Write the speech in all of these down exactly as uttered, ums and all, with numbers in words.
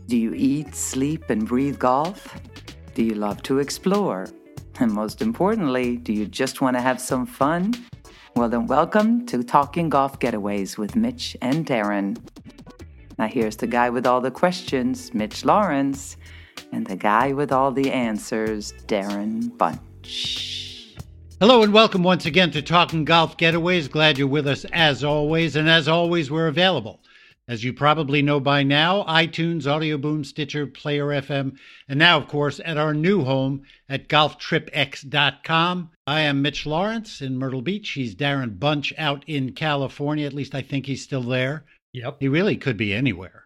Do you eat, sleep, and breathe golf? Do you love to explore? And most importantly, do you just want to have some fun? Well, then welcome to Talking Golf Getaways with Mitch and Darren. Now here's the guy with all the questions, Mitch Lawrence, and the guy with all the answers, Darren Bunch. Hello and welcome once again to Talking Golf Getaways. Glad you're with us as always. And as always, we're available, as you probably know by now, iTunes, Audio Boom, Stitcher, Player F M, and now, of course, at our new home at golf trip x dot com. I am Mitch Lawrence in Myrtle Beach. He's Darren Bunch out in California. At least I think he's still there. Yep. He really could be anywhere.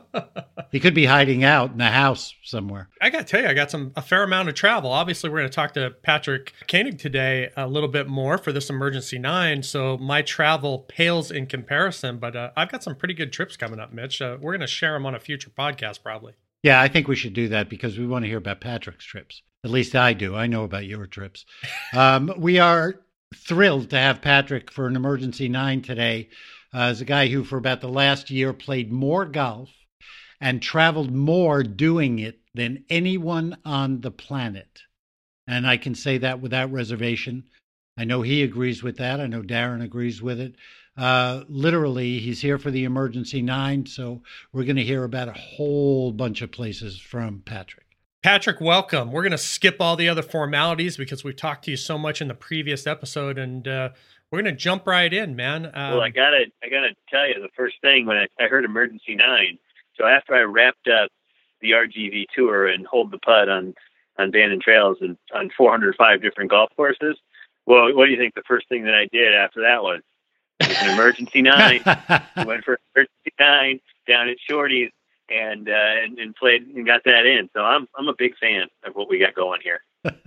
He could be hiding out in the house somewhere. I got to tell you, I got some a fair amount of travel. Obviously, we're going to talk to Patrick Koenig today a little bit more for this Emergency Nine. So my travel pales in comparison, but uh, I've got some pretty good trips coming up, Mitch. Uh, we're going to share them on a future podcast, probably. Yeah, I think we should do that because we want to hear about Patrick's trips. At least I do. I know about your trips. um, we are thrilled to have Patrick for an Emergency Nine today. Uh, as a guy who, for about the last year, played more golf and traveled more doing it than anyone on the planet. And I can say that without reservation. I know he agrees with that. I know Darren agrees with it. Uh, literally, he's here for the Emergency Nine, so we're going to hear about a whole bunch of places from Patrick. Patrick, welcome. We're going to skip all the other formalities because we've talked to you so much in the previous episode, and uh, we're going to jump right in, man. Um, well, I gotta, I gotta tell you, the first thing when I, I heard Emergency Nine, so after I wrapped up the R G V tour and hold the putt on on Bandon Trails and on four hundred five different golf courses, well, what do you think the first thing that I did after that was? It was an Emergency Nine. I went for Emergency Nine down at Shorty's and, uh, and and played and got that in. So I'm I'm a big fan of what we got going here.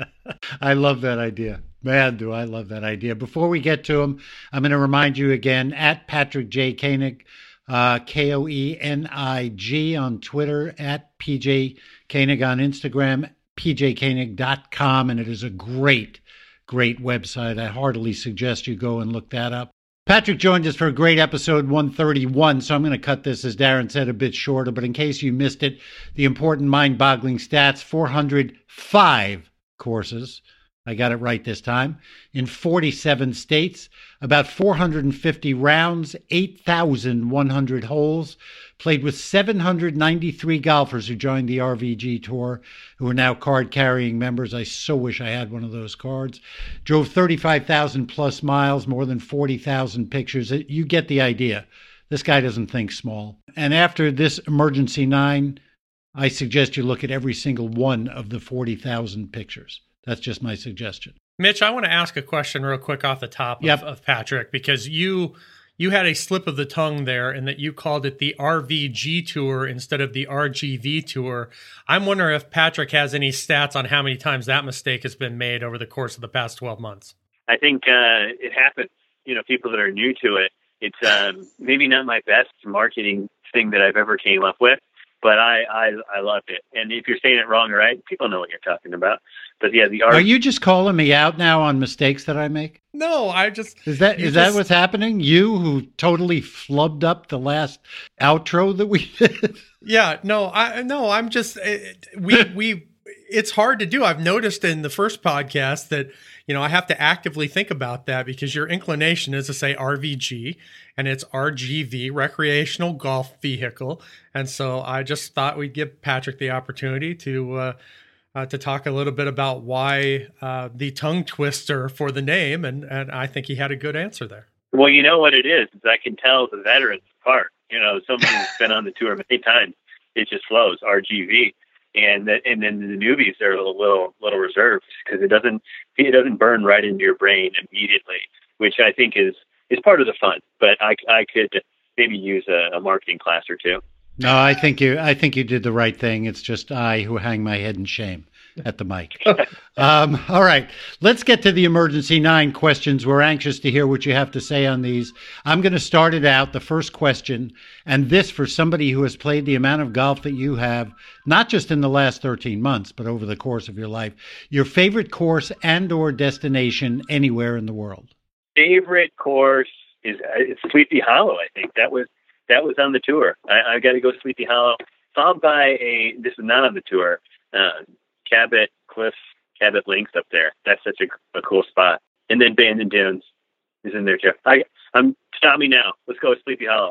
I love that idea. Man, do I love that idea. Before we get to him, I'm going to remind you again, at Patrick J. Koenig, uh, K O E N I G on Twitter, at P J Koenig on Instagram, p j koenig dot com, and it is a great, great website. I heartily suggest you go and look that up. Patrick joined us for a great episode one thirty-one, so I'm going to cut this, as Darren said, a bit shorter, but in case you missed it, the important mind-boggling stats, four hundred five courses. I got it right this time. In forty-seven states, about four hundred fifty rounds, eight thousand one hundred holes, played with seven hundred ninety-three golfers who joined the R V G Tour, who are now card-carrying members. I so wish I had one of those cards. Drove thirty-five thousand plus miles, more than forty thousand pictures. You get the idea. This guy doesn't think small. And after this Emergency Nine, I suggest you look at every single one of the forty thousand pictures. That's just my suggestion. Mitch, I want to ask a question real quick off the top of, yep. of Patrick, because you you had a slip of the tongue there in that you called it the R V G Tour instead of the R G V Tour. I'm wondering if Patrick has any stats on how many times that mistake has been made over the course of the past twelve months. I think uh, it happens. You know, people that are new to it, it's um, maybe not my best marketing thing that I've ever came up with, but I, I, I loved it. And if you're saying it wrong or right, people know what you're talking about. But yeah, the art. Are you just calling me out now on mistakes that I make? No, I just is that is just... that what's happening? You who totally flubbed up the last outro that we did. Yeah, no, I no, I'm just we we. It's hard to do. I've noticed in the first podcast that, you know, I have to actively think about that because your inclination is to say R V G and it's R G V, recreational golf vehicle. And so I just thought we'd give Patrick the opportunity to uh, uh, to talk a little bit about why uh, the tongue twister for the name. And, and I think he had a good answer there. Well, you know what it is, is I can tell the veterans apart. You know, somebody who's been on the tour many times, it just flows, R G V. And that, and then the newbies are a little little, little reserved because it doesn't it doesn't burn right into your brain immediately, which I think is, is part of the fun. But I, I could maybe use a, a marketing class or two. No, I think you I think you did the right thing. It's just I who hang my head in shame at the mic. um, all right, let's get to the Emergency Nine questions. We're anxious to hear what you have to say on these. I'm going to start it out. The first question, and this for somebody who has played the amount of golf that you have, not just in the last thirteen months, but over the course of your life, your favorite course and or destination anywhere in the world. Favorite course is it's Sleepy Hollow. I think that was that was on the tour. I, I got to go Sleepy Hollow. followed by a, this is not on the tour, uh, Cabot Cliffs, Cabot Links up there. That's such a, a cool spot. And then Bandon Dunes is in there too. I, I'm, stop me now. Let's go with Sleepy Hollow.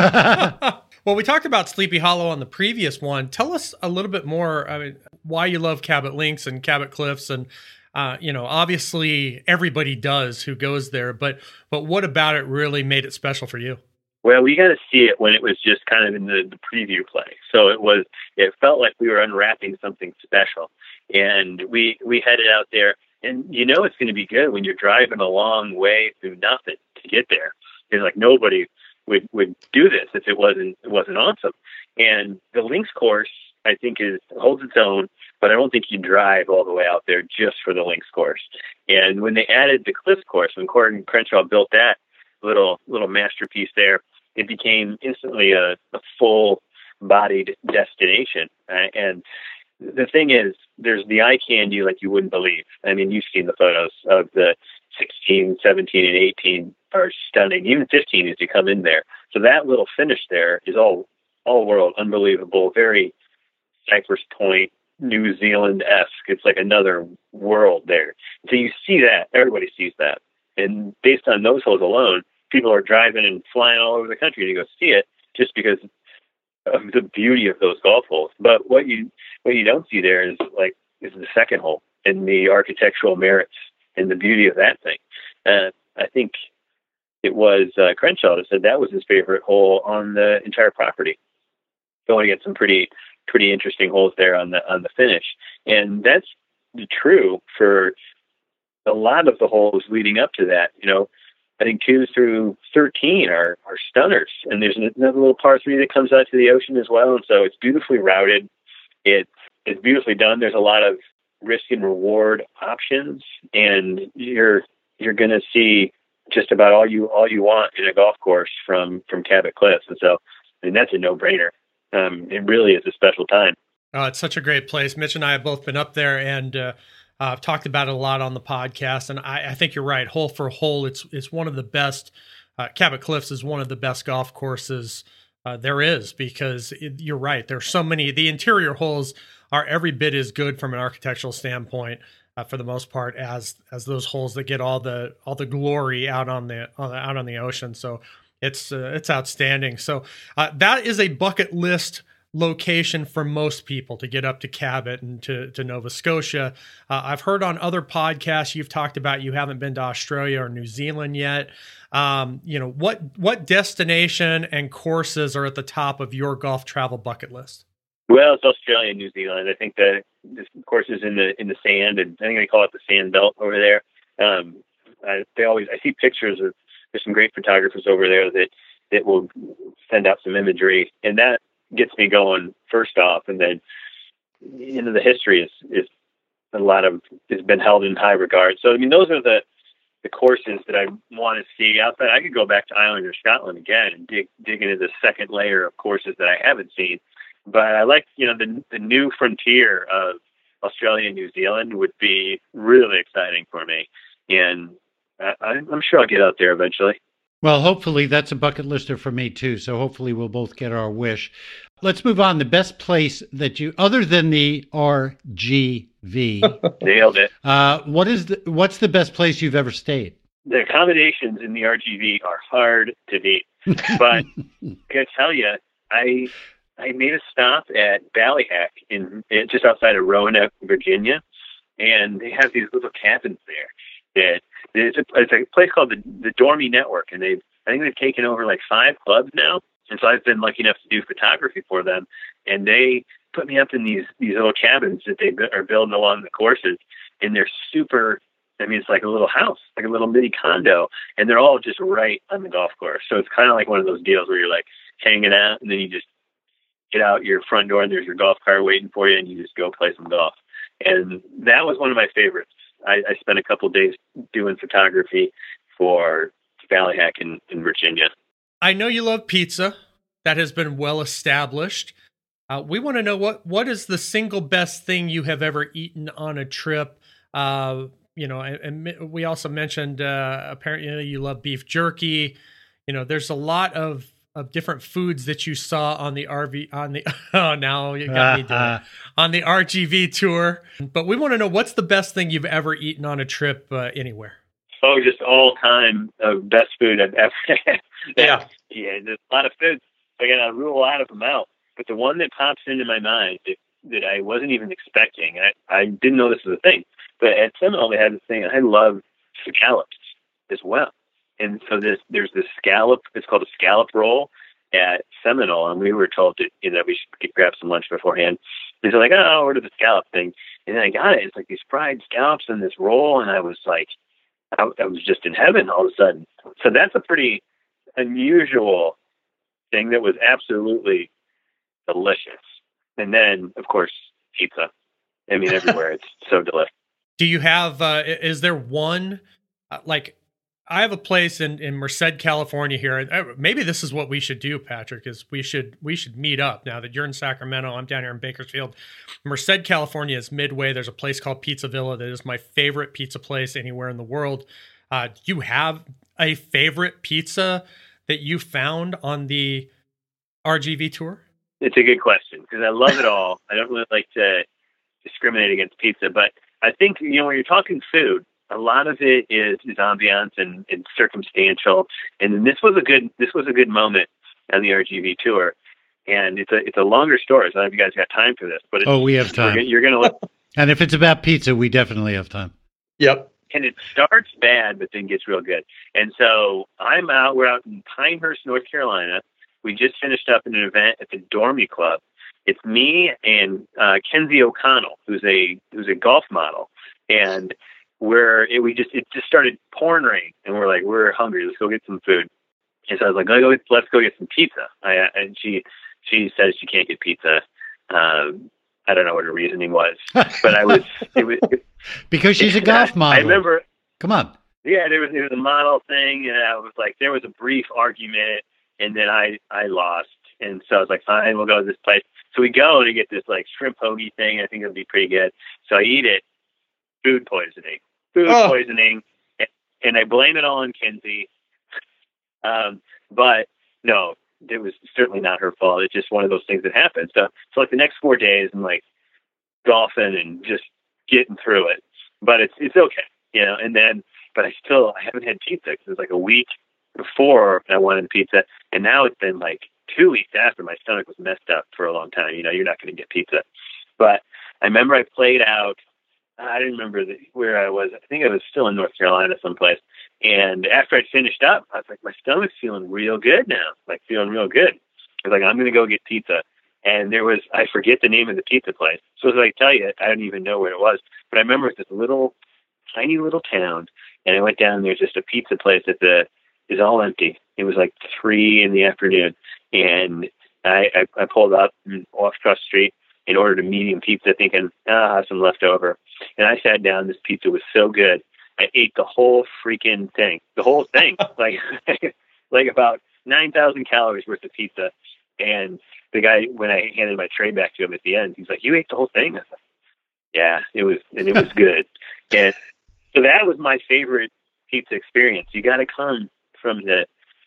Well, we talked about Sleepy Hollow on the previous one. Tell us a little bit more, I mean, why you love Cabot Links and Cabot Cliffs. And, uh, you know, obviously everybody does who goes there, but, but what about it really made it special for you? Well, we got to see it when it was just kind of in the, the preview play. So it was, it felt like we were unwrapping something special. And we, we headed out there, and you know it's going to be good when you're driving a long way through nothing to get there. It's like nobody would, would do this if it wasn't, it wasn't awesome. And the links course, I think, is holds its own, but I don't think you drive all the way out there just for the links course. And when they added the Cliffs course, when Gordon Crenshaw built that little, little masterpiece there, it became instantly a, a full-bodied destination. Uh, and the thing is, there's the eye candy like you wouldn't believe. I mean, you've seen the photos of the sixteen, seventeen, and eighteen are stunning. Even fifteen as you come in there. So that little finish there is all all world, unbelievable, very Cypress Point, New Zealand-esque. It's like another world there. So you see that. Everybody sees that. And based on those holes alone, people are driving and flying all over the country to go see it just because of the beauty of those golf holes. But what you what you don't see there is like is the second hole and the architectural merits and the beauty of that thing. Uh, I think it was uh, Crenshaw that said that was his favorite hole on the entire property. Going to get some pretty pretty interesting holes there on the on the finish, and that's true for a lot of the holes leading up to that. You know, I think two through thirteen are, are stunners. And there's another little par three that comes out to the ocean as well. And so it's beautifully routed. It's, it's beautifully done. There's a lot of risk and reward options, and you're, you're going to see just about all you, all you want in a golf course from, from Cabot Cliffs. And so, I mean, that's a no brainer. Um, it really is a special time. Oh, it's such a great place. Mitch and I have both been up there, and, uh, Uh, I've talked about it a lot on the podcast, and I, I think you're right. Hole for hole, it's it's one of the best. Uh, Cabot Cliffs is one of the best golf courses uh, there is, because it, you're right. There's so many. The interior holes are every bit as good from an architectural standpoint, uh, for the most part, as as those holes that get all the all the glory out on the, on the out on the ocean. So it's uh, it's outstanding. So uh, that is a bucket list location for most people, to get up to Cabot and to, to Nova Scotia. Uh, I've heard on other podcasts you've talked about you haven't been to Australia or New Zealand yet. Um, you know, what what destination and courses are at the top of your golf travel bucket list? Well, it's Australia and New Zealand. I think the this course is in the in the sand, and I think they call it the sand belt over there. Um, I, they always I see pictures of there's some great photographers over there that that will send out some imagery, and that gets me going first off. And then, you know, the history is, is a lot of, has been held in high regard. So, I mean, those are the, the courses that I want to see outside. I could go back to Ireland or Scotland again and dig, dig into the second layer of courses that I haven't seen. But I like, you know, the, the new frontier of Australia and New Zealand would be really exciting for me. And I, I'm sure I'll get out there eventually. Well, hopefully that's a bucket lister for me too. So hopefully we'll both get our wish. Let's move on. The best place that you, other than the R G V, nailed it. Uh, what is the, what's the best place you've ever stayed? The accommodations in the R G V are hard to beat, but I gotta tell you, I I made a stop at Ballyhack in just outside of Roanoke, Virginia, and they have these little cabins there. That it's a, it's a place called the, the Dormy Network, and they've I think they've taken over like five clubs now. And so I've been lucky enough to do photography for them, and they put me up in these these little cabins that they are building along the courses, and they're super. I mean, it's like a little house, like a little mini condo, and they're all just right on the golf course. So it's kind of like one of those deals where you're like hanging out, and then you just get out your front door, and there's your golf cart waiting for you, and you just go play some golf. And that was one of my favorites. I, I spent a couple of days doing photography for Ballyhack in, in Virginia. I know you love pizza. That has been well established. Uh, we want to know what what is the single best thing you have ever eaten on a trip. Uh, you know, and, and we also mentioned uh, apparently you love beef jerky. You know, there's a lot of of different foods that you saw on the R V on the oh now you got me doing it, on the R G V tour. But we want to know, what's the best thing you've ever eaten on a trip uh, anywhere? Oh, just all time uh, best food I've ever had. Yeah, yeah. There's a lot of foods. I gotta rule a lot of them out. But the one that pops into my mind that, that I wasn't even expecting, I, I didn't know this was a thing. But at Seminole, they had this thing. I love scallops as well. And so this, there's this scallop, it's called a scallop roll at Seminole. And we were told that, you know, we should grab some lunch beforehand. And so like, oh, I'll order the scallop thing. And then I got it. It's like these fried scallops in this roll. And I was like, I, I was just in heaven all of a sudden. So that's a pretty unusual thing that was absolutely delicious. And then, of course, pizza. I mean, everywhere. It's so delicious. Do you have, uh, is there one, uh, like, I have a place in, in Merced, California here. Maybe this is what we should do, Patrick, is we should we should meet up now that you're in Sacramento. I'm down here in Bakersfield. Merced, California is midway. There's a place called Pizza Villa that is my favorite pizza place anywhere in the world. Uh, do you have a favorite pizza that you found on the R G V tour? It's a good question because I love it all. I don't really like to discriminate against pizza, but I think, you know, when you're talking food, a lot of it is, is ambiance and, and circumstantial. And this was a good, this was a good moment on the R G V tour. And it's a, it's a longer story. So I don't know if you guys got time for this, but it's, oh, we have time. You're going to look. And if it's about pizza, we definitely have time. Yep. And it starts bad, but then gets real good. And so I'm out, we're out in Pinehurst, North Carolina. We just finished up an event at the Dormy Club. It's me and uh, Kenzie O'Connell, who's a, who's a golf model. And where it, we just, it just started pouring rain and we're like, we're hungry. Let's go get some food. And so I was like, let's go, let's go get some pizza. I, and she, she says she can't get pizza. Um, I don't know what her reasoning was, but I was, it was it, because she's a golf model. I remember, come on. Yeah, there was, there was a model thing. And I was like, there was a brief argument and then I, I lost. And so I was like, fine, we'll go to this place. So we go to get this like shrimp hoagie thing. I think it'll be pretty good. So I eat it. Food poisoning, food oh. poisoning, and, and I blame it all on Kenzie. Um, but no, it was certainly not her fault. It's just one of those things that happens. So, so like the next four days, I'm like golfing and just getting through it. But it's it's okay, you know. And then, but I still I haven't had pizza because it was like a week before I wanted pizza, and now it's been like two weeks after. My stomach was messed up for a long time. You know, you're not going to get pizza. But I remember I played out. I didn't remember the, where I was. I think I was still in North Carolina someplace. And after I finished up, I was like, my stomach's feeling real good now, like feeling real good. I was like, I'm going to go get pizza. And there was, I forget the name of the pizza place. So as I tell you, I don't even know where it was. But I remember it's this little, tiny little town. And I went down, there's just a pizza place that the is all empty. It was like three in the afternoon. And I, I, I pulled up and off across the street and ordered a medium pizza thinking, ah, I'll have some left over. And I sat down. This pizza was so good. I ate the whole freaking thing, the whole thing, like, like about nine thousand calories worth of pizza. And the guy, when I handed my tray back to him at the end, he's like, you ate the whole thing? I was like, yeah, it was, and it was good. And so that was my favorite pizza experience. You got to come from the,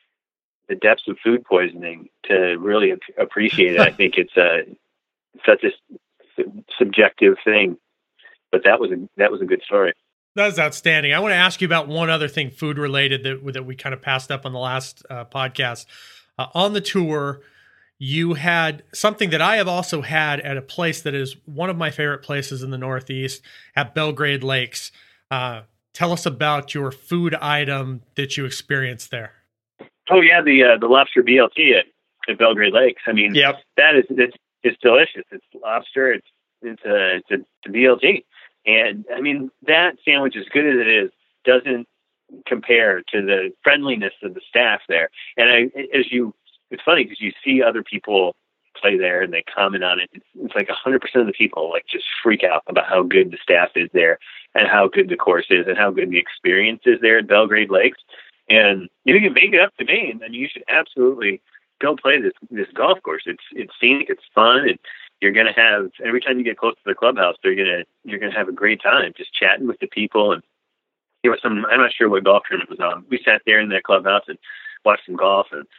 the depths of food poisoning to really ap- appreciate it. I think it's a, such a sub- subjective thing, but that was a, that was a good story. That's outstanding. I want to ask you about one other thing, food related, that that we kind of passed up on the last uh, podcast. Uh, on the tour, you had something that I have also had at a place that is one of my favorite places in the Northeast, at Belgrade Lakes. Uh, tell us about your food item that you experienced there. Oh yeah, the uh, the lobster B L T at, at Belgrade Lakes. I mean, yep. that is it's, it's delicious. It's lobster. It's it's a it's a, it's a B L T. And I mean, that sandwich, as good as it is, doesn't compare to the friendliness of the staff there. And I, as you, it's funny because you see other people play there and they comment on it. It's, it's like a hundred percent of the people like just freak out about how good the staff is there and how good the course is and how good the experience is there at Belgrade Lakes. And if you can make it up to Maine, then you should absolutely go play this, this golf course. It's, it's scenic, it's fun, and you're going to have, every time you get close to the clubhouse, you're going to, you're going to have a great time just chatting with the people. And there was some, I'm not sure what golf tournament was on. We sat there in that clubhouse and watched some golf. And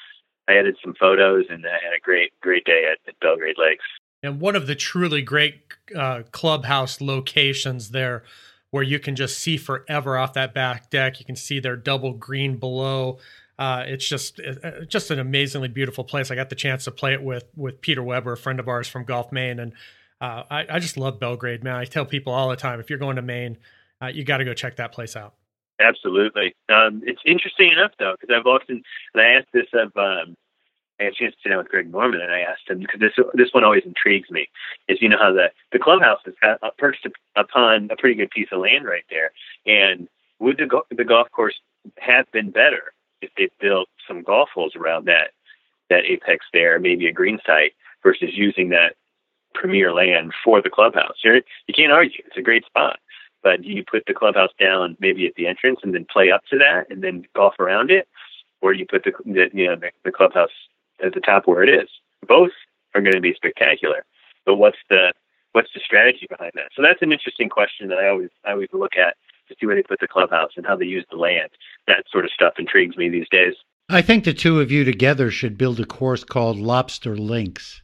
I edited some photos, and I had a great, great day at, at Belgrade Lakes. And one of the truly great uh, clubhouse locations there, where you can just see forever off that back deck. You can see their double green below. Uh, it's just uh, just an amazingly beautiful place. I got the chance to play it with with Peter Weber, a friend of ours from Gulf, Maine, and uh, I, I just love Belgrade, man. I tell people all the time, if you're going to Maine, uh, you got to go check that place out. Absolutely. Um, it's interesting enough, though, because I've often, and I asked this of, um, I had a chance to sit down with Greg Norman, and I asked him, because this this one always intrigues me, is, you know, how the, the clubhouse is perched upon a pretty good piece of land right there. And would the, go- the golf course have been better if they built some golf holes around that, that apex there, maybe a green site, versus using that premier land for the clubhouse? You're, you can't argue. It's a great spot. But do you put the clubhouse down maybe at the entrance and then play up to that and then golf around it? Or do you put the, the you know, the, the clubhouse at the top where it is? Both are going to be spectacular. But what's the what's the strategy behind that? So that's an interesting question that I always I always look at to see where they put the clubhouse and how they use the land. That sort of stuff intrigues me these days. I think the two of you together should build a course called Lobster Links.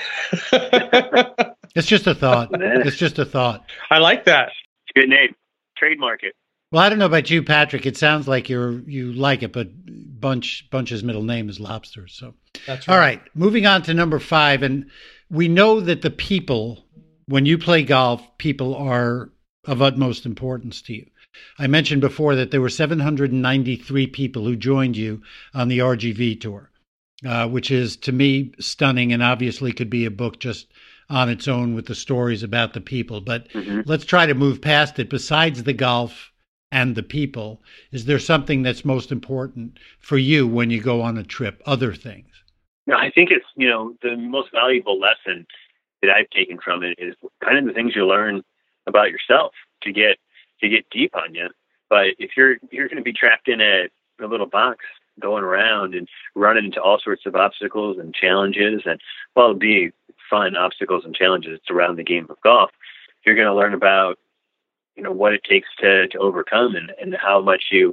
It's just a thought. It's just a thought. I like that. Good name. Trademark it. Well, I don't know about you, Patrick. It sounds like you're you like it, but Bunch Bunch's middle name is Lobster. So, that's right. All right, moving on to number five, and we know that the people, when you play golf, people are of utmost importance to you. I mentioned before that there were seven hundred ninety-three people who joined you on the R G V tour, uh, which is to me stunning, and obviously could be a book just on its own with the stories about the people. But mm-hmm. let's try to move past it. Besides the golf and the people, is there something that's most important for you when you go on a trip, other things? No, I think it's, you know, the most valuable lesson that I've taken from it is kind of the things you learn about yourself to get to get deep on you. But if you're you're going to be trapped in a, a little box going around and running into all sorts of obstacles and challenges, and well, it'll be fun obstacles and challenges around the game of golf, you're going to learn about, you know, what it takes to, to overcome and, and how much you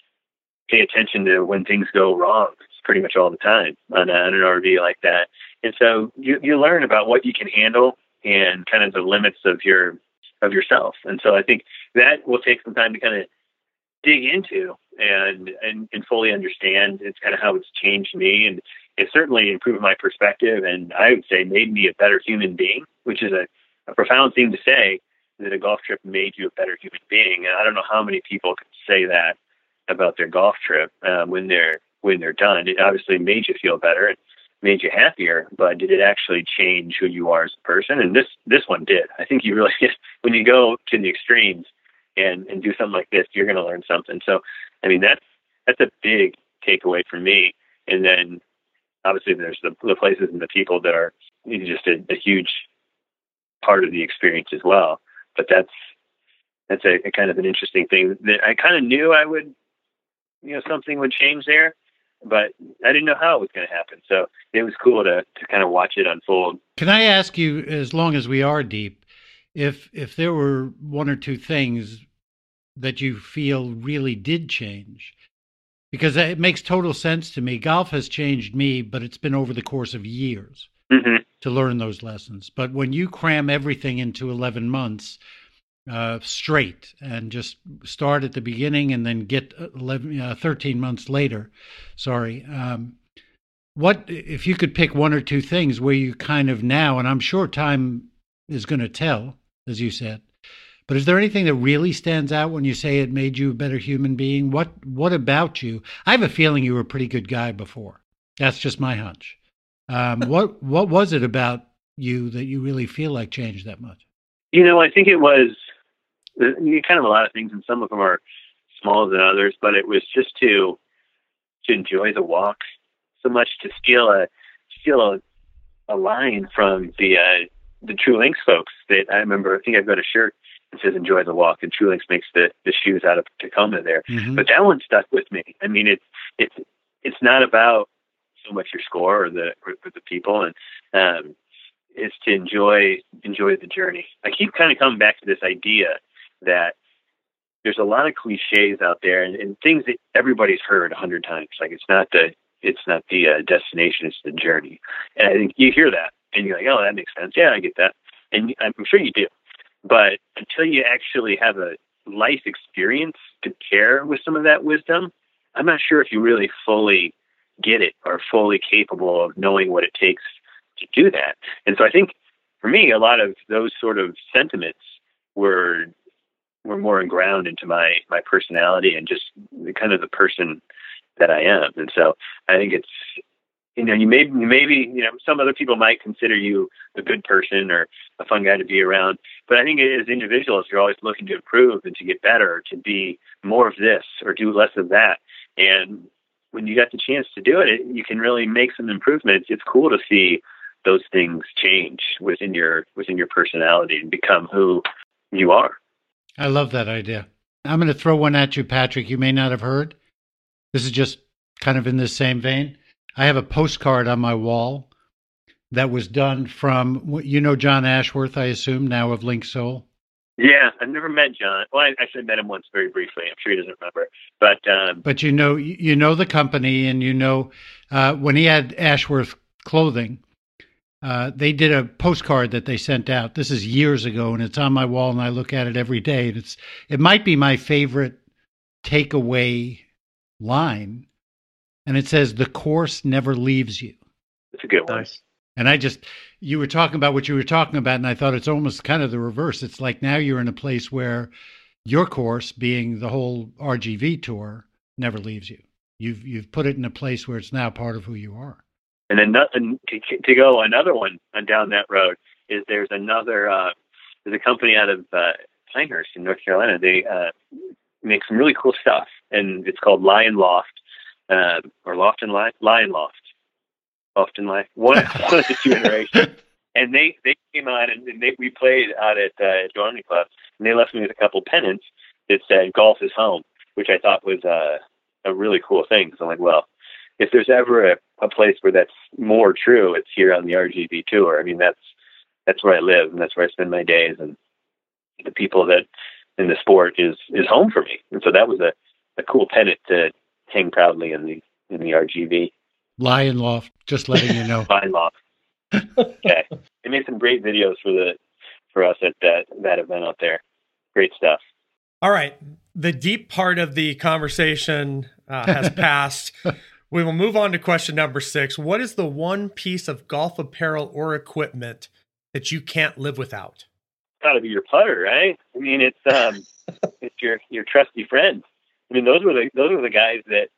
pay attention to when things go wrong. It's pretty much all the time on, a, on an R V like that. And so you, you learn about what you can handle and kind of the limits of your, of yourself. And so I think that will take some time to kind of dig into and, and, and fully understand. It's kind of how it's changed me, and it's certainly improved my perspective, and I would say made me a better human being, which is a, a profound thing to say, that a golf trip made you a better human being. And I don't know how many people could say that about their golf trip um, when they're when they're done. It obviously made you feel better and made you happier, but did it actually change who you are as a person? And this this one did. I think you really, when you go to the extremes and, and do something like this, you're going to learn something. So, I mean, that's that's a big takeaway for me. And then obviously there's the, the places and the people that are just a, a huge part of the experience as well. But that's that's a, a kind of an interesting thing that I kind of knew I would, you know, something would change there, but I didn't know how it was going to happen. So it was cool to to kind of watch it unfold. Can I ask you, as long as we are deep, if if there were one or two things that you feel really did change? Because it makes total sense to me. Golf has changed me, but it's been over the course of years mm-hmm. to learn those lessons. But when you cram everything into eleven months uh, straight and just start at the beginning and then get eleven, uh, thirteen months later, sorry, um, what if you could pick one or two things where you kind of now, and I'm sure time is going to tell, as you said, but is there anything that really stands out when you say it made you a better human being? What What about you? I have a feeling you were a pretty good guy before. That's just my hunch. Um, what What was it about you that you really feel like changed that much? You know, I think it was kind of a lot of things, and some of them are smaller than others. But it was just to to enjoy the walk so much, to steal a steal a, a line from the uh, the True Links folks. That I remember. I think I've got a shirt. It says "Enjoy the walk," and True Links makes the, the shoes out of Tacoma there. Mm-hmm. But that one stuck with me. I mean, it's it's it's not about so much your score or the or the people, and um, it's to enjoy enjoy the journey. I keep kind of coming back to this idea that there's a lot of cliches out there and, and things that everybody's heard a hundred times. Like, it's not the it's not the uh, destination, it's the journey. And I think you hear that and you're like, oh, that makes sense. Yeah, I get that. And I'm sure you do. But until you actually have a life experience to pair with some of that wisdom, I'm not sure if you really fully get it or fully capable of knowing what it takes to do that. And so I think for me, a lot of those sort of sentiments were were more inground into my, my personality and just the kind of the person that I am. And so I think it's, you know, you may, maybe, you know, some other people might consider you a good person or a fun guy to be around. But I think as individuals, you're always looking to improve and to get better, to be more of this or do less of that. And when you got the chance to do it, you can really make some improvements. It's cool to see those things change within your, within your personality and become who you are. I love that idea. I'm going to throw one at you, Patrick. You may not have heard. This is just kind of in the same vein. I have a postcard on my wall that was done from, you know, John Ashworth, I assume, now of Link Soul. Yeah, I've never met John. Well, I actually met him once very briefly. I'm sure he doesn't remember. But um, but you know, you know the company, and you know uh, when he had Ashworth Clothing, uh, they did a postcard that they sent out. This is years ago, and it's on my wall, and I look at it every day. And it's it might be my favorite takeaway line, and it says, "The course never leaves you." It's a good one. Nice. And I just, you were talking about what you were talking about, and I thought it's almost kind of the reverse. It's like now you're in a place where your course, being the whole R G V tour, never leaves you. You've you've put it in a place where it's now part of who you are. And then nothing to, to go another one down that road is there's another uh, there's a company out of uh, Pinehurst in North Carolina. They uh, make some really cool stuff, and it's called Lion Loft uh, or Loft and Lion, Lion Loft. Often like one, one of the two iterations, and they, they came out and they, we played out at uh, Dorming Club, and they left me with a couple pennants that said "Golf is home," which I thought was uh, a really cool thing. So I'm like, well, if there's ever a, a place where that's more true, it's here on the R G V tour. I mean, that's that's where I live, and that's where I spend my days, and the people that in the sport is is home for me. And so that was a, a cool pennant to hang proudly in the in the R G V. Lion Loft, just letting you know. Lion Loft. Okay. They made some great videos for the for us at that that event out there. Great stuff. All right. The deep part of the conversation uh, has passed. We will move on to question number six. What is the one piece of golf apparel or equipment that you can't live without? It's got to be your putter, right? I mean, it's um, it's your your trusty friend. I mean, those were the those were the guys that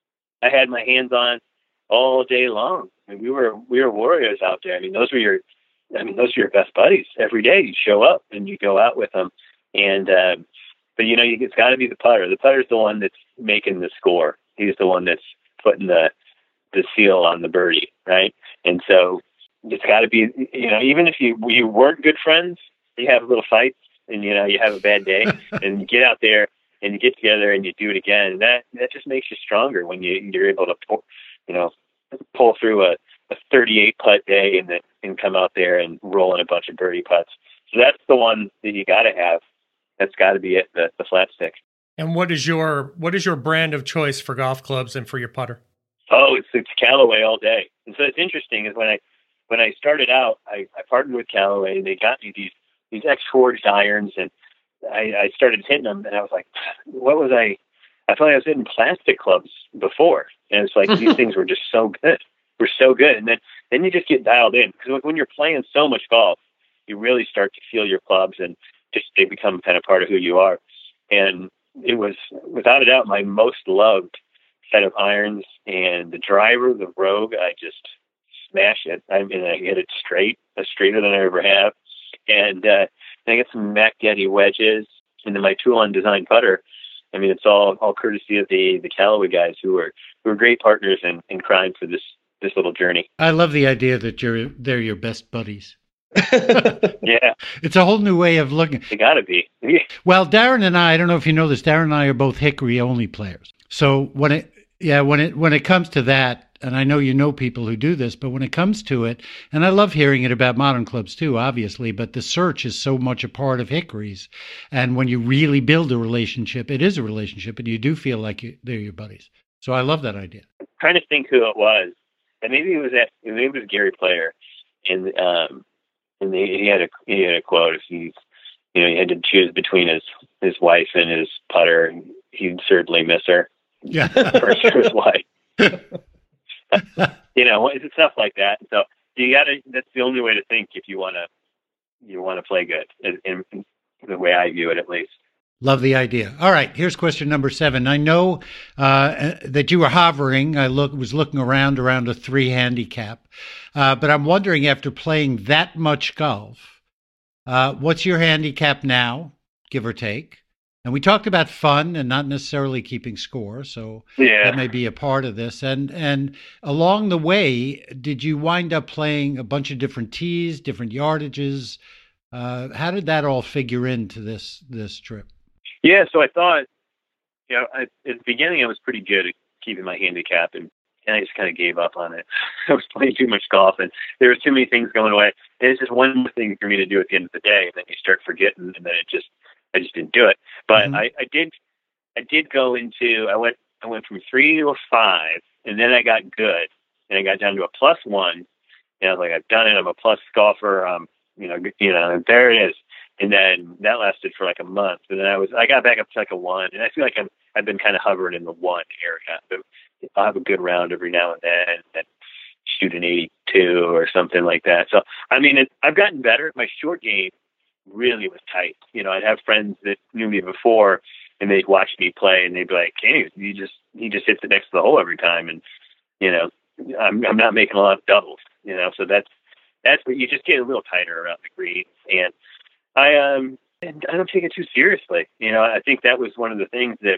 I had my hands on all day long. I mean, we were we were warriors out there. I mean, those were your, I mean, those are your best buddies. Every day you show up and you go out with them. And uh, but you know, you, it's got to be the putter. The putter's the one that's making the score. He's the one that's putting the the seal on the birdie, right? And so it's got to be, you know, even if you you weren't good friends, you have little fights, and you know you have a bad day, and you get out there and you get together and you do it again. And that that just makes you stronger when you you're able to pull, you know, pull through a, a thirty-eight putt day and then and come out there and roll in a bunch of birdie putts. So that's the one that you got to have. That's got to be it, the, the flat stick. And what is your what is your brand of choice for golf clubs and for your putter? Oh, it's it's Callaway all day. And so it's interesting is when I when I started out, I, I partnered with Callaway, and they got me these these X-forged irons, and I, I started hitting them, and I was like, what was I? I thought I was hitting plastic clubs before. And it's like, these things were just so good. Were so good. And then, then you just get dialed in. Because when you're playing so much golf, you really start to feel your clubs, and just they become kind of part of who you are. And it was, without a doubt, my most loved set of irons. And the driver, the Rogue, I just smash it. I mean, I hit it straight, as straighter than I ever have. And uh, I got some Mac Getty wedges. And then my Toulon Design putter. I mean, it's all, all courtesy of the, the Callaway guys who were who were great partners in, in crime for this, this little journey. I love the idea that you're they're your best buddies. Yeah. It's a whole new way of looking. They got to be. Well, Darren and I, I don't know if you know this, Darren and I are both Hickory only players. So when it yeah, when it when it comes to that, and I know you know people who do this, but when it comes to it, and I love hearing it about modern clubs too, obviously, but the search is so much a part of Hickory's. And when you really build a relationship, it is a relationship, and you do feel like you, they're your buddies. So I love that idea. trying to think who it was, and maybe it was that maybe it was Gary Player, and um, and he, he had a he had a quote. If he's you know he had to choose between his his wife and his putter, he'd certainly miss her. Yeah, first for his wife. You know, it's stuff like that. So you got to. That's the only way to think if you want to you want to play good, in, in the way I view it, at least. Love the idea. All right, here's question number seven. I know uh, that you were hovering. I look was looking around around a three handicap, uh, but I'm wondering, after playing that much golf, uh, what's your handicap now, give or take? And we talked about fun and not necessarily keeping score, so yeah. that may be a part of this. And and along the way, did you wind up playing a bunch of different tees, different yardages? Uh, how did that all figure into this this trip? Yeah, so I thought, you know, I, at the beginning I was pretty good at keeping my handicap, and, and I just kind of gave up on it. I was playing too much golf, and there was too many things going away. And it's just one more thing for me to do at the end of the day, and then you start forgetting, and then it just, I just didn't do it. But mm-hmm. I, I did, I did go into, I went, I went from three to a five, and then I got good, and I got down to a plus one, and I was like, I've done it. I'm a plus golfer. Um, you know, you know, and there it is. And then that lasted for like a month. And then I was, I got back up to like a one. And I feel like I'm, I've been kind of hovering in the one area. But I'll have a good round every now and then and shoot an eighty-two or something like that. So, I mean, it, I've gotten better. My short game really was tight. You know, I'd have friends that knew me before and they'd watch me play and they'd be like, hey, you just, he just hits it next to the hole every time. And, you know, I'm, I'm not making a lot of doubles, you know, so that's, that's what you just get a little tighter around the greens. And, I um I don't take it too seriously. You know, I think that was one of the things that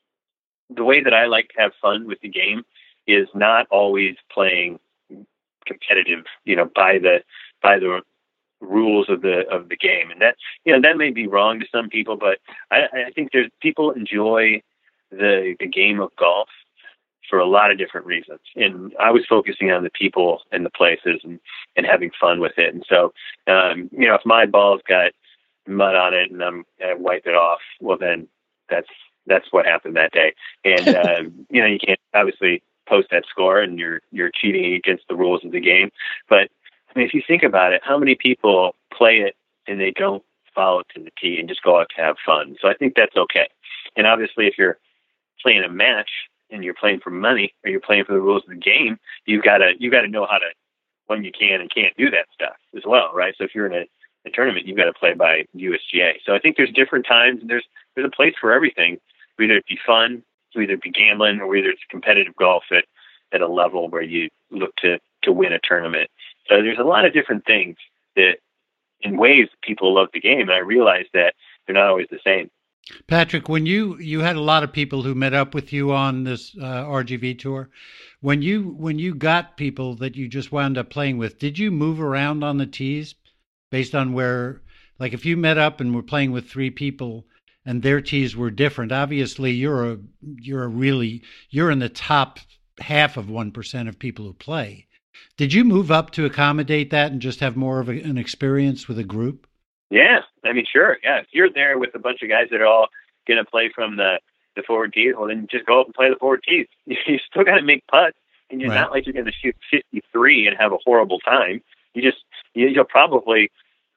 the way that I like to have fun with the game is not always playing competitive, you know, by the by the rules of the of the game. And that you know, that may be wrong to some people, but I, I think there's people enjoy the the game of golf for a lot of different reasons. And I was focusing on the people and the places and, and having fun with it. And so um, you know, if my ball's got mud on it and I'm I wipe it off, well then that's that's what happened that day. And um, you know, you can't obviously post that score and you're you're cheating against the rules of the game. But I mean, if you think about it, how many people play it and they don't follow it to the tee and just go out to have fun? So I think that's okay. And obviously, if you're playing a match and you're playing for money or you're playing for the rules of the game, you've got to you got to know how to when you can and can't do that stuff as well, right? So if you're in a the tournament, you've got to play by U S G A. So I think there's different times and there's there's a place for everything. Either it be fun, either it be gambling, or either it's competitive golf at, at a level where you look to, to win a tournament. So there's a lot of different things that in ways people love the game. And I realize that they're not always the same. Patrick, when you, you had a lot of people who met up with you on this uh, R G V tour, when you when you got people that you just wound up playing with, did you move around on the tees? Based on where, like if you met up and were playing with three people and their tees were different, obviously you're a, you're a really, you're in the top half of one percent of people who play. Did you move up to accommodate that and just have more of a, an experience with a group? Yeah, I mean, sure. Yeah. If you're there with a bunch of guys that are all going to play from the, the forward tees, well, then just go up and play the forward tees. You still got to make putts, and you're right. Not like you're going to shoot fifty-three and have a horrible time. You just, you'll probably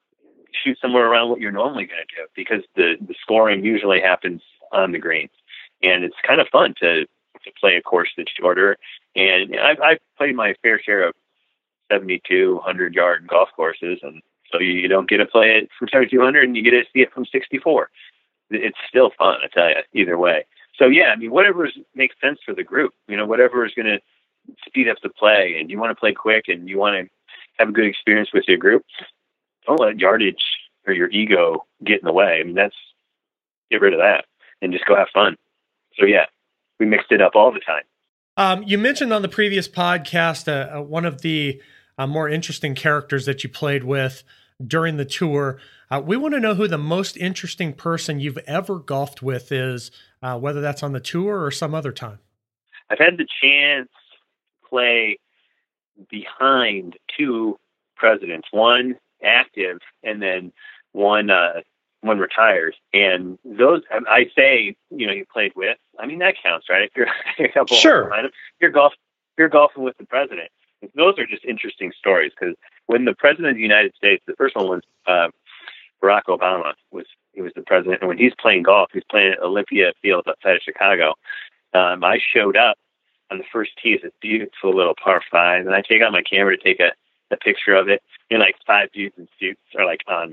shoot somewhere around what you're normally going to do because the, the scoring usually happens on the greens. And it's kind of fun to, to play a course that's shorter. And I've, I've played my fair share of seventy-two, one hundred yard golf courses. And so you don't get to play it from seventy-two hundred and you get to see it from sixty-four. It's still fun, I tell you, either way. So yeah, I mean, whatever makes sense for the group, you know, whatever is going to speed up the play and you want to play quick and you want to have a good experience with your group, don't let yardage or your ego get in the way. I mean, that's, get rid of that and just go have fun. So yeah, we mixed it up all the time. Um, you mentioned on the previous podcast, uh, uh, one of the uh, more interesting characters that you played with during the tour. Uh, we want to know who the most interesting person you've ever golfed with is, uh, whether that's on the tour or some other time. I've had the chance to play behind two presidents, one active and then one uh, one retired. And those, I say, you know, you played with. I mean, that counts, right? If you're a couple sure. behind them, you're golf. you're golfing with the president. And those are just interesting stories because when the president of the United States, the first one was uh, Barack Obama, was he was the president, and when he's playing golf, he's playing at Olympia Field outside of Chicago. Um, I showed up on the first tee. It's a beautiful little par five, and I take out my camera to take a, a picture of it, and like five dudes in suits are like on me.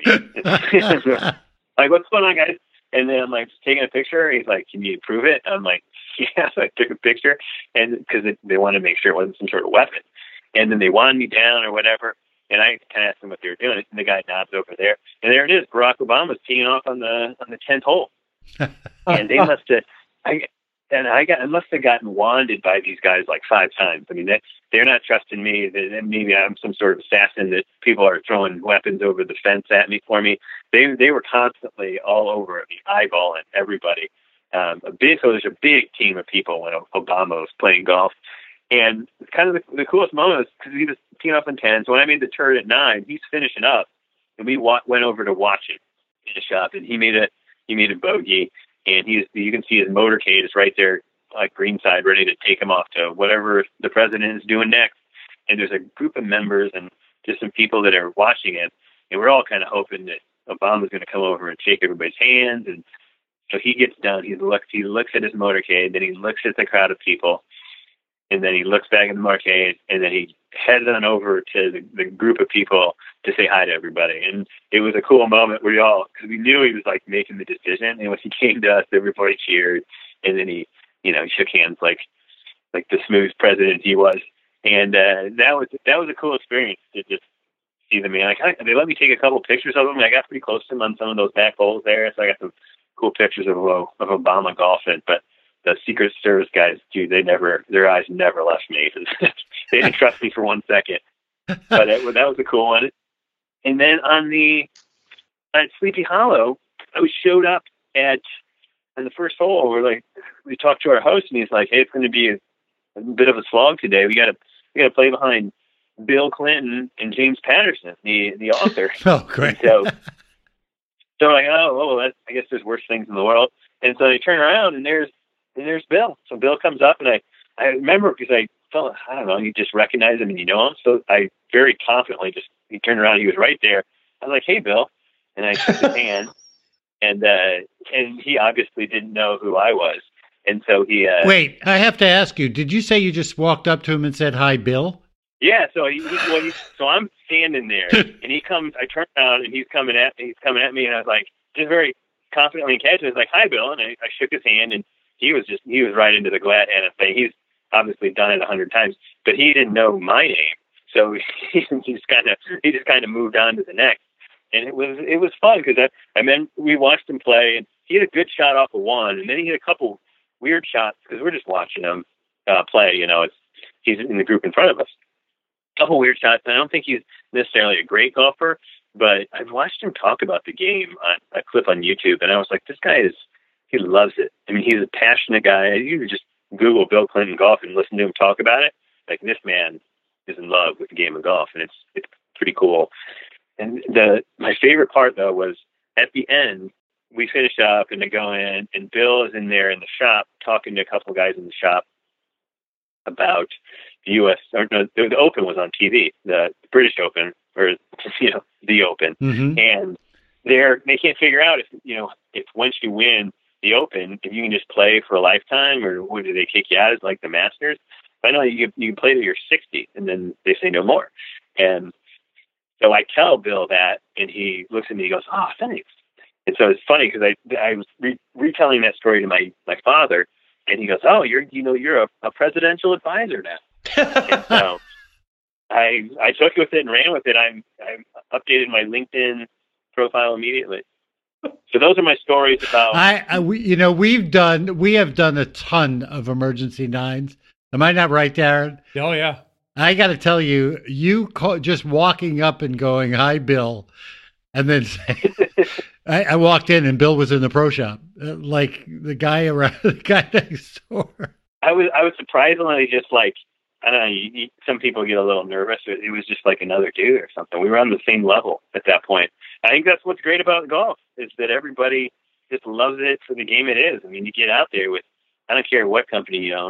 Like, what's going on, guys? And then I'm like, just taking a picture. He's like, can you prove it? I'm like, yeah. So I took a picture, and because they, they wanted to make sure it wasn't some sort of weapon. And then they wanted me down or whatever. And I kind of asked them what they were doing. And the guy nods over there. And there it is. Barack Obama's teeing off on the on the tenth hole. And they must have, I, and I got, I must have gotten wanded by these guys like five times. I mean, they, they're not trusting me. They, maybe I'm some sort of assassin that people are throwing weapons over the fence at me for me. They they were constantly all over me, eyeballing everybody. Um, a big, so there's a big team of people when Obama was playing golf. And kind of the, the coolest moment was because he was teeing off in ten. So when I made the turn at nine, he's finishing up, and we wa- went over to watch him finish up. And he made a he made a bogey, and he's you can see his motorcade is right there, like greenside, ready to take him off to whatever the president is doing next. And there's a group of members and just some people that are watching it, and we're all kind of hoping that Obama's going to come over and shake everybody's hands. And so he gets done. He looks he looks at his motorcade, then he looks at the crowd of people. And then he looks back at the motorcade, and then he heads on over to the, the group of people to say hi to everybody. And it was a cool moment where we all, because we knew he was like making the decision. And when he came to us, everybody cheered. And then he, you know, he shook hands like like the smooth president he was. And uh, that was that was a cool experience to just see the man. Like, they let me take a couple pictures of him. I got pretty close to him on some of those back holes there, so I got some cool pictures of of Obama golfing. But the Secret Service guys, dude, they never, their eyes never left me. They didn't trust me for one second. But it, that was a cool one. And then on the, at Sleepy Hollow, I was showed up at, on the first hole, we're like, we talked to our host, and he's like, hey, it's going to be a, a bit of a slog today. We got to, we got to play behind Bill Clinton and James Patterson, the, the author. Oh, great. And so, so like, oh, well, that's, I guess there's worse things in the world. And so they turn around, and there's, And there's Bill. So Bill comes up, and I, I remember because I felt, I don't know, you just recognize him and you know him. So I very confidently just, he turned around, he was right there. I was like, hey, Bill. And I shook his hand, and uh, and he obviously didn't know who I was. And so he... Uh, Wait, I have to ask you, did you say you just walked up to him and said, hi, Bill? Yeah, so he, he, well, he so I'm standing there, and he comes, I turn around, and he's coming at he's coming at me, and I was like, just very confidently and casually, I was like, hi, Bill. And I, I shook his hand, and he was just, he was right into the glad hand of thing. He's obviously done it a hundred times, but he didn't know my name. So he just kind of, he just kind of moved on to the next. And it was, it was fun because I, I mean, we watched him play, and he had a good shot off of one, and then he had a couple weird shots because we're just watching him uh, play, you know, it's, he's in the group in front of us. A couple weird shots. And I don't think he's necessarily a great golfer, but I've watched him talk about the game on a clip on YouTube. And I was like, this guy is, he loves it. I mean, he's a passionate guy. You could just Google Bill Clinton golf and listen to him talk about it. Like, this man is in love with the game of golf, and it's it's pretty cool. And the my favorite part though was at the end, we finish up and they go in, and Bill is in there in the shop talking to a couple of guys in the shop about the U S or no, the, the Open was on T V, the British Open, or you know, the Open, Mm-hmm. and they're they can't figure out if you know if once you win the Open, if you can just play for a lifetime, or what, do they kick you out as like the Masters? I know you you can play till you're sixty, and then they say no more. And so I tell Bill that, and he looks at me, he goes, "Oh, thanks." And so it's funny because I I was re- retelling that story to my my father, and he goes, "Oh, you're you know you're a, a presidential advisor now." And so I I took with it and ran with it. I'm I updated my LinkedIn profile immediately. So those are my stories about. I, I we, you know, we've done, we have done a ton of emergency nines. Am I not right, Darren? Oh, yeah. I got to tell you, you call, just walking up and going, hi, Bill. And then say, I, I walked in and Bill was in the pro shop, uh, like the guy around, the guy next door. I was, I was surprisingly just like, I don't know, you, you, some people get a little nervous. It, it was just like another dude or something. We were on the same level at that point. I think that's what's great about golf is that everybody just loves it for the game it is. I mean, you get out there with, I don't care what company you own,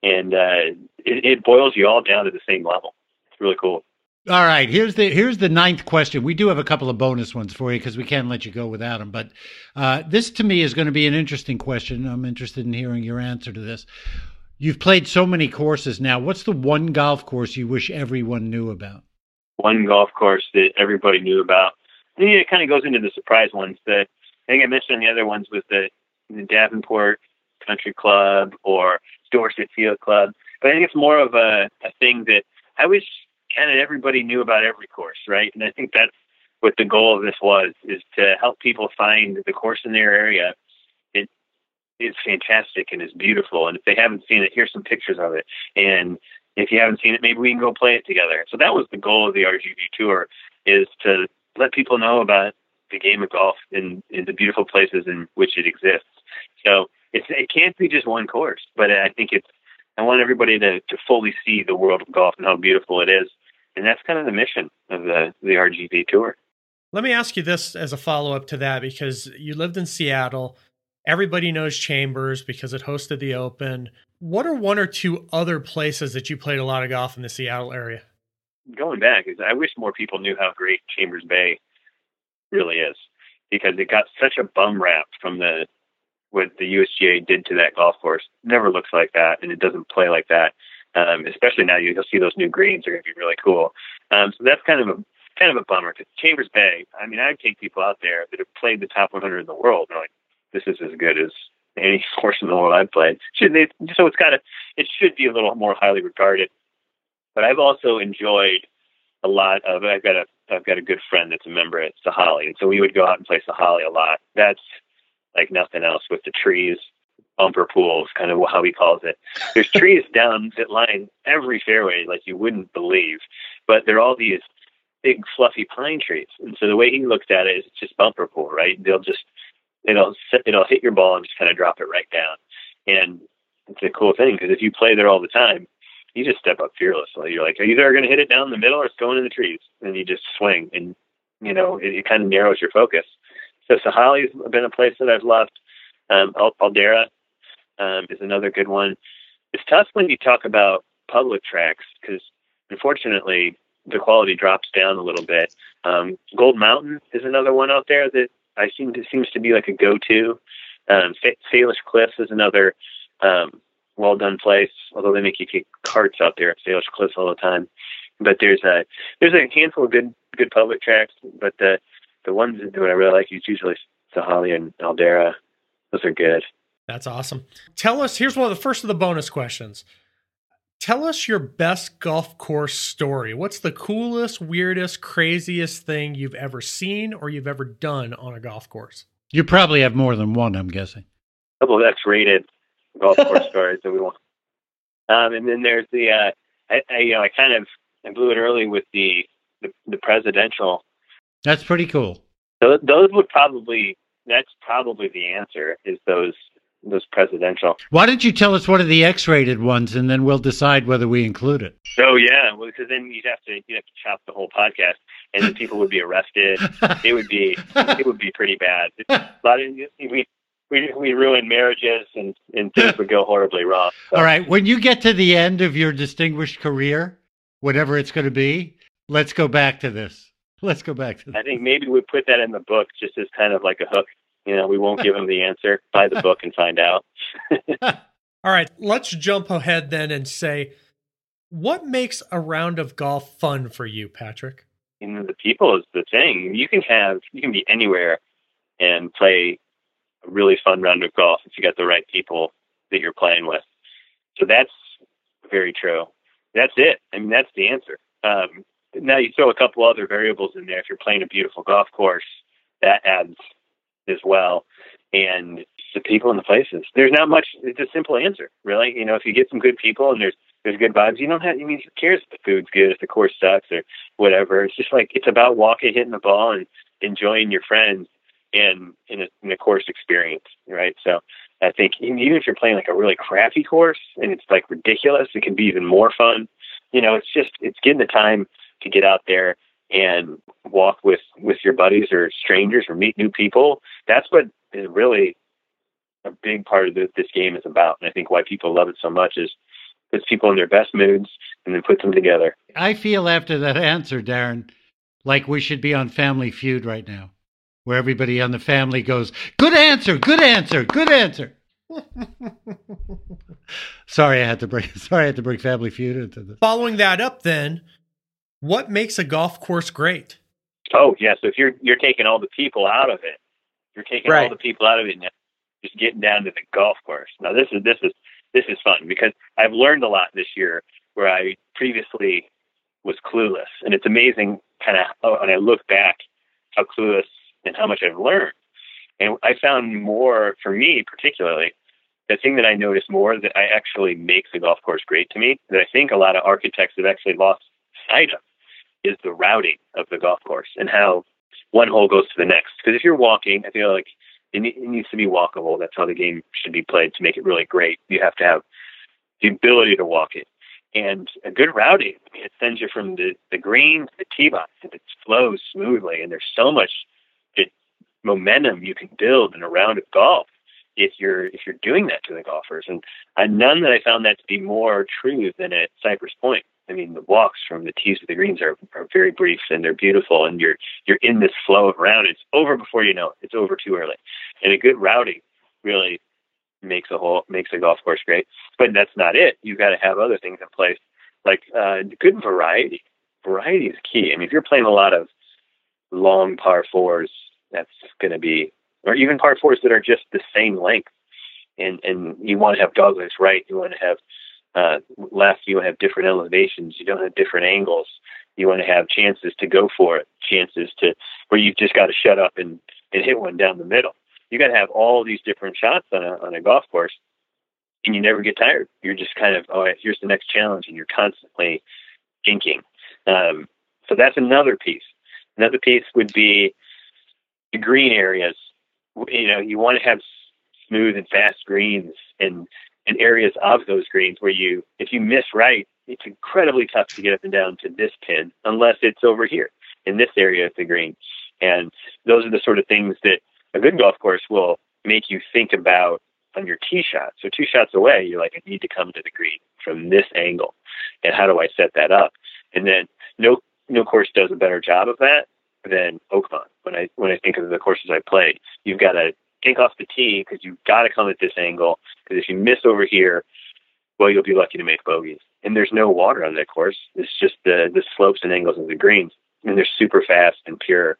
and uh, it, it boils you all down to the same level. It's really cool. All right, here's the here's the ninth question. We do have a couple of bonus ones for you because we can't let you go without them. But uh, this, to me, is going to be an interesting question. I'm interested in hearing your answer to this. You've played so many courses now. What's the one golf course you wish everyone knew about? One golf course that everybody knew about. I think it kind of goes into the surprise ones. That I think I mentioned the other ones with the, the Davenport Country Club or Dorset Field Club. But I think it's more of a, a thing that I wish kind of everybody knew about every course, right? And I think that's what the goal of this was, is to help people find the course in their area. It is fantastic and it's beautiful. And if they haven't seen it, here's some pictures of it. And if you haven't seen it, maybe we can go play it together. So that was the goal of the R G V Tour, is to let people know about the game of golf and, and the beautiful places in which it exists. So it's, it can't be just one course, but I think it's, I want everybody to, to fully see the world of golf and how beautiful it is. And that's kind of the mission of the, the R G V Tour. Let me ask you this as a follow-up to that, because you lived in Seattle. Everybody knows Chambers because it hosted the Open. What are one or two other places that you played a lot of golf in the Seattle area? Going back, is I wish more people knew how great Chambers Bay really is, because it got such a bum rap from the what the U S G A did to that golf course. It never looks like that, and it doesn't play like that. Um, especially now, you'll see those new greens are going to be really cool. Um, so that's kind of a kind of a bummer, because Chambers Bay, I mean, I'd take people out there that have played the top one hundred in the world. They're like, this is as good as any course in the world I've played. Should they, so it's got a, it should be a little more highly regarded. But I've also enjoyed a lot of, I've got a, I've got a good friend that's a member at Sahalee. And so we would go out and play Sahalee a lot. That's like nothing else, with the trees, bumper pools, kind of how he calls it. There's trees down that line every fairway like you wouldn't believe, but they're all these big fluffy pine trees. And so the way he looks at it is it's just bumper pool, right? They'll just, it'll, it'll hit your ball and just kind of drop it right down. And it's a cool thing, because if you play there all the time, you just step up fearlessly. You're like, are you either going to hit it down the middle or it's going in the trees? And you just swing, and, you know, it, it kind of narrows your focus. So Sahalee's been a place that I've loved. Um, Aldera um, is another good one. It's tough when you talk about public tracks, because unfortunately the quality drops down a little bit. Um, Gold Mountain is another one out there that I seem to seems to be like a go-to. Um, Salish Cliffs is another um, well-done place, although they make you kick carts out there at Salish Cliffs all the time. But there's a there's a handful of good good public tracks, but the the ones that I really like is usually Sahalee and Aldera. Those are good. That's awesome. Tell us, here's one of the first of the bonus questions. Tell us your best golf course story. What's the coolest, weirdest, craziest thing you've ever seen or you've ever done on a golf course? You probably have more than one, I'm guessing. A couple of X-rated golf course stories that we want. Um, and then there's the, uh, I, I, you know, I kind of, I blew it early with the, the, the presidential. That's pretty cool. So those would probably, that's probably the answer, is those those presidential. Why don't you tell us one of the X-rated ones, and then we'll decide whether we include it. Oh yeah, well, because then you'd have to you'd have to chop the whole podcast, and then people would be arrested. It would be it would be pretty bad. A lot of, we we we ruin marriages, and and things would go horribly wrong. So. All right, when you get to the end of your distinguished career, whatever it's going to be, let's go back to this. Let's go back to this. I think maybe we put that in the book just as kind of like a hook. You know, we won't give them the answer. Buy the book and find out. All right, let's jump ahead then and say, what makes a round of golf fun for you, Patrick? You know, the people is the thing. You can have, you can be anywhere and play a really fun round of golf if you got the right people that you're playing with. So that's very true. That's it. I mean, that's the answer. Um, now you throw a couple other variables in there. If you're playing a beautiful golf course, that adds as well. And the people and the places. There's not much, it's a simple answer, really. You know, if you get some good people and there's there's good vibes, you don't have, I mean, who cares if the food's good, if the course sucks or whatever. It's just like, it's about walking, hitting the ball and enjoying your friends and in a, in a course experience, right? So I think even if you're playing like a really crappy course and it's like ridiculous, it can be even more fun. You know, it's just, it's getting the time to get out there and walk with, with your buddies or strangers or meet new people. That's what is really a big part of this, this game is about. And I think why people love it so much is puts people in their best moods, and then puts them together. I feel after that answer, Darren, like we should be on Family Feud right now, where everybody on the family goes, good answer, good answer, good answer. Sorry, I had to bring. Sorry, I had to bring Family Feud into this. Following that up, then, what makes a golf course great? Oh yeah, so if you're you're taking all the people out of it, you're taking Right. all the people out of it, now just getting down to the golf course. Now this is this is this is fun because I've learned a lot this year where I previously was clueless, and it's amazing kind of when I look back how clueless and how much I've learned. And I found more for me particularly. The thing that I noticed more that I actually makes a golf course great to me, that I think a lot of architects have actually lost sight of, is the routing of the golf course and how one hole goes to the next. Because if you're walking, I feel like it, ne- it needs to be walkable. That's how the game should be played to make it really great. You have to have the ability to walk it. And a good routing, it sends you from the, the green to the tee box, and it flows smoothly. And there's so much it, momentum you can build in a round of golf if you're if you're doing that to the golfers. And I, none that I found that to be more true than at Cypress Point. I mean, the walks from the tees to the greens are, are very brief and they're beautiful, and you're you're in this flow of round. It's over before you know it. It's over too early. And a good routing really makes a whole makes a golf course great. But that's not it. You've got to have other things in place, like uh, good variety. Variety is key. I mean, if you're playing a lot of long par fours, that's going to be, or even par fours that are just the same length, and and you want to have doglegs right. You want to have uh, left. You want to have different elevations. You don't have different angles. You want to have chances to go for it, chances to where you've just got to shut up and, and hit one down the middle. You got to have all these different shots on a on a golf course, and you never get tired. You're just kind of, oh, here's the next challenge, and you're constantly thinking. Um, so that's another piece. Another piece would be the green areas. You know, you want to have smooth and fast greens and, and areas of those greens where you, if you miss right, it's incredibly tough to get up and down to this pin unless it's over here in this area of the green. And those are the sort of things that a good golf course will make you think about on your tee shot. So two shots away, you're like, I need to come to the green from this angle. And how do I set that up? And then no no course does a better job of that than Oakmont. When I when I think of the courses I played, you've got to take off the tee because you've got to come at this angle. Because if you miss over here, well, you'll be lucky to make bogeys. And there's no water on that course. It's just the the slopes and angles of the greens, and they're super fast and pure.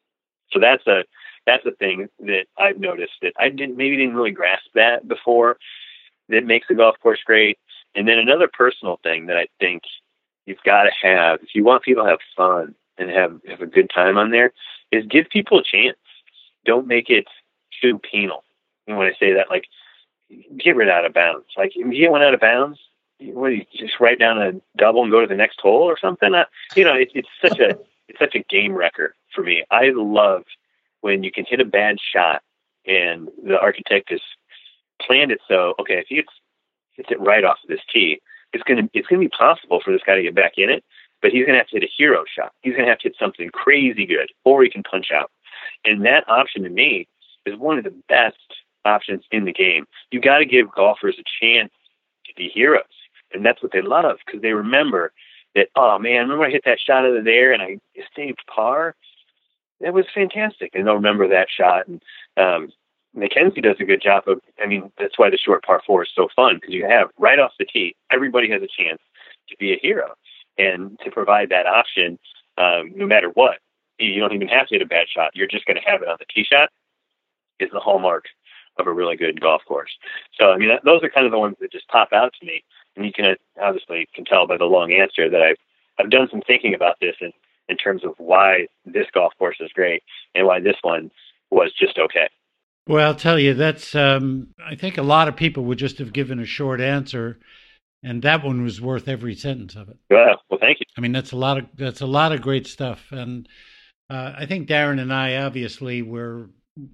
So that's a that's a thing that I've noticed that I didn't maybe didn't really grasp that before. That makes the golf course great. And then another personal thing that I think you've got to have, if you want people to have fun and have, have a good time on there, is give people a chance. Don't make it too penal. And when I say that, like, get rid out of bounds. Like, if you get one out of bounds, what do you just write down a double and go to the next hole or something? I, you know, it, it's such a it's such a game wrecker for me. I love when you can hit a bad shot and the architect has planned it so, okay, if he hits, hits it right off of this tee, it's gonna it's gonna be possible for this guy to get back in it, but he's gonna have to hit a hero shot. He's gonna have to hit something crazy good, or he can punch out. And that option to me is one of the best options in the game. You got to give golfers a chance to be heroes, and that's what they love because they remember that. Oh man, remember I hit that shot out of there and I saved par. That was fantastic, and they'll remember that shot. And um, Mackenzie does a good job of. I mean, that's why the short par four is so fun because you have right off the tee, everybody has a chance to be a hero and to provide that option, um, no matter what. You don't even have to hit a bad shot. You're just going to have it on the tee shot. Is the hallmark of a really good golf course. So, I mean, that, those are kind of the ones that just pop out to me. And you can obviously can tell by the long answer that I've I've done some thinking about this in, in terms of why this golf course is great and why this one was just okay. Well, I'll tell you, that's, um, I think a lot of people would just have given a short answer, and that one was worth every sentence of it. Well, well, thank you. I mean, that's a lot of, that's a lot of great stuff. And uh, I think Darren and I, obviously, we're,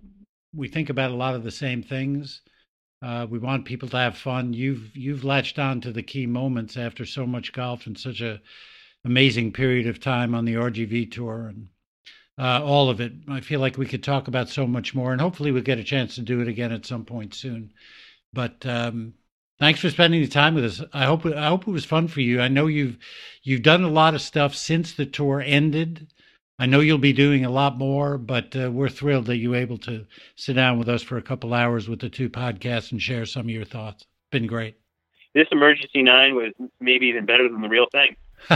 we think about a lot of the same things. Uh, we want people to have fun. You've, you've latched on to the key moments after so much golf and such a amazing period of time on the R G V tour, and uh, all of it. I feel like we could talk about so much more, and hopefully we'll get a chance to do it again at some point soon. But um, Thanks for spending the time with us. I hope I hope it was fun for you. I know you've you've done a lot of stuff since the tour ended. I know you'll be doing a lot more, but uh, we're thrilled that you were able to sit down with us for a couple hours with the two podcasts and share some of your thoughts. Been great. This Emergency Nine was maybe even better than the real thing.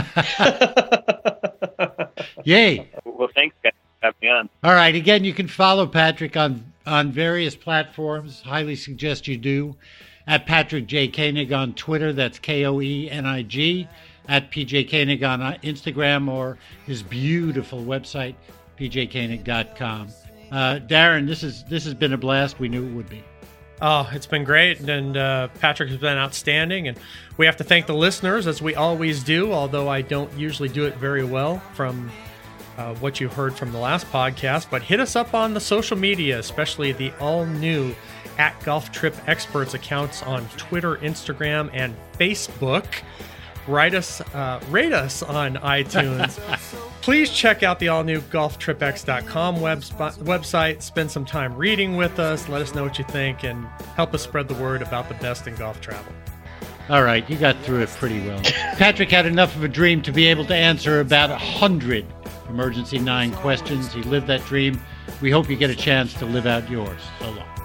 Yay. Well, thanks, guys, for having me on. All right. Again, you can follow Patrick on, on various platforms. Highly suggest you do. At Patrick J. Koenig on Twitter. That's K O E N I G. At P J Koenig on Instagram, or his beautiful website, p j koenig dot com. Uh, Darren, this is this has been a blast. We knew it would be. Oh, it's been great, and uh, Patrick has been outstanding, and we have to thank the listeners, as we always do, although I don't usually do it very well from uh, what you heard from the last podcast. But hit us up on the social media, especially the all-new at Golf Trip Experts accounts on Twitter, Instagram, and Facebook. Write us, uh, rate us on iTunes. Please check out the all-new golf trip x dot com web- website. Spend some time reading with us. Let us know what you think, and help us spread the word about the best in golf travel. All right, you got through it pretty well. Patrick had enough of a dream to be able to answer about a hundred Emergency Nine questions. He lived that dream. We hope you get a chance to live out yours. So long.